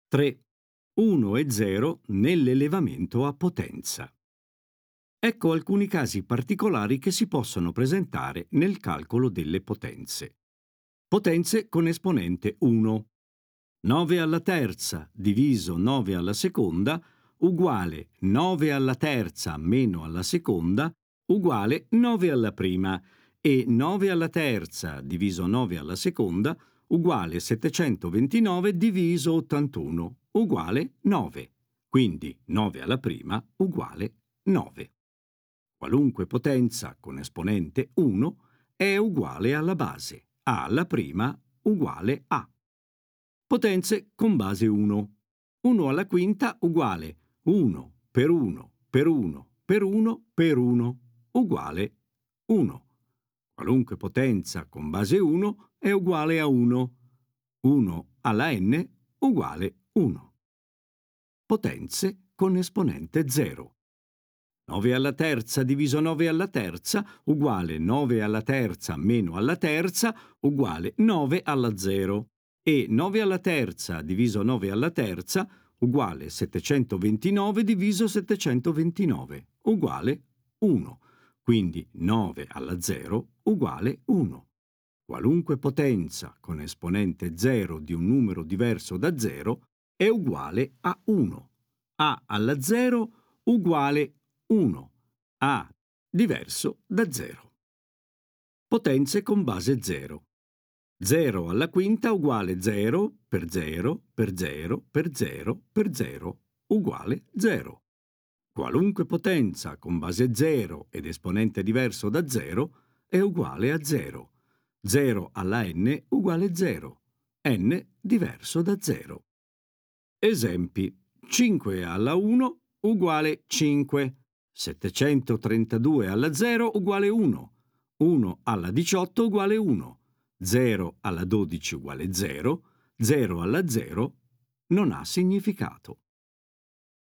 3. 1 e 0 nell'elevamento a potenza. Ecco alcuni casi particolari che si possono presentare nel calcolo delle potenze. Potenze con esponente 1. 9 alla terza diviso 9 alla seconda uguale 9 alla terza meno alla seconda uguale 9 alla prima e 9 alla terza diviso 9 alla seconda uguale 729 diviso 81 uguale 9. Quindi 9 alla prima uguale 9. Qualunque potenza con esponente 1 è uguale alla base, a alla prima uguale a. Potenze con base 1. 1 alla quinta uguale 1 per 1 per 1 per 1 per 1 uguale 1. Qualunque potenza con base 1 è uguale a 1. 1 alla n uguale 1. Potenze con esponente 0. 9 alla terza diviso 9 alla terza uguale 9 alla terza meno alla terza uguale 9 alla 0 e 9 alla terza diviso 9 alla terza uguale 729 diviso 729 uguale 1. Quindi 9 alla 0 uguale 1. Qualunque potenza con esponente 0 di un numero diverso da 0 è uguale a 1. A alla 0 uguale 1. A diverso da 0. Potenze con base 0. 0 alla quinta uguale 0 per 0 per 0 per 0 per 0 uguale 0. Qualunque potenza con base 0 ed esponente diverso da 0 è uguale a 0. 0 alla n uguale 0. n diverso da 0. Esempi. 5 alla 1 uguale 5. 732 alla 0 uguale 1. 1 alla 18 uguale 1. 0 alla 12 uguale 0. 0 alla 0 non ha significato.